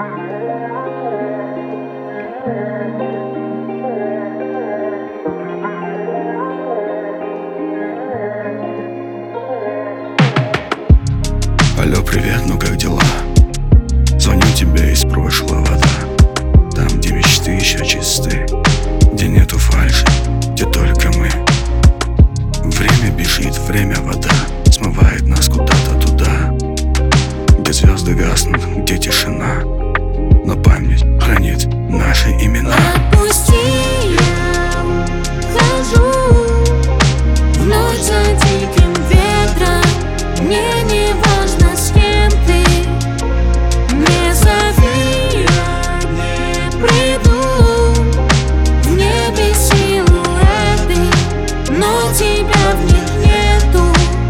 Алло, привет, ну как дела? Звоню тебе из прошлого, да. Там, где мечты еще чисты, где нету фальши, где только мы. Время бежит, время вода смывает нас куда-то туда, где звезды гаснут, где тишина, но память хранит наши имена. Отпусти, я ухожу в ночь за диким ветром. Мне не важно, с кем ты, не зови, я не приду. В небе силуэты, но тебя в них нету.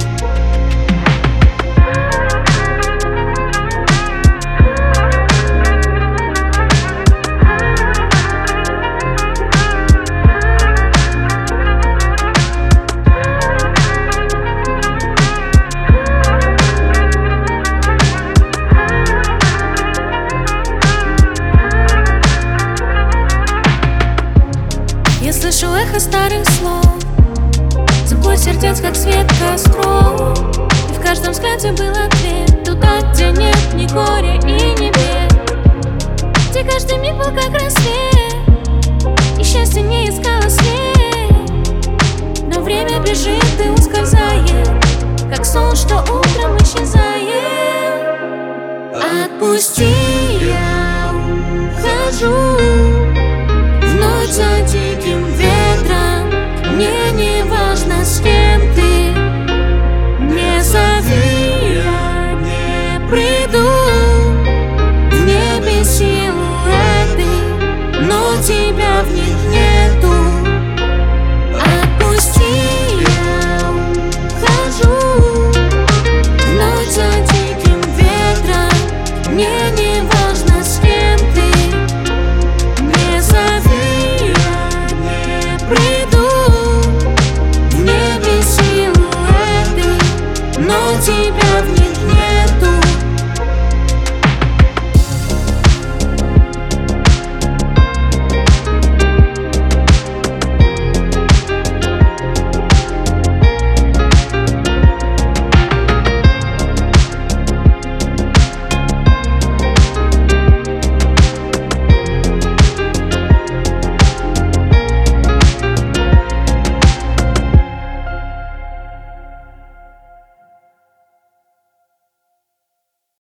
Я слышу эхо старых слов, тепло сердец, как свет костров. И в каждом взгляде был ответ туда, где нет ни горя и ни бед, где каждый миг был как рассвет, и счастье не искало след. Но время бежит и ускользает, как сон, что утром исчезает. Отпусти, я ухожу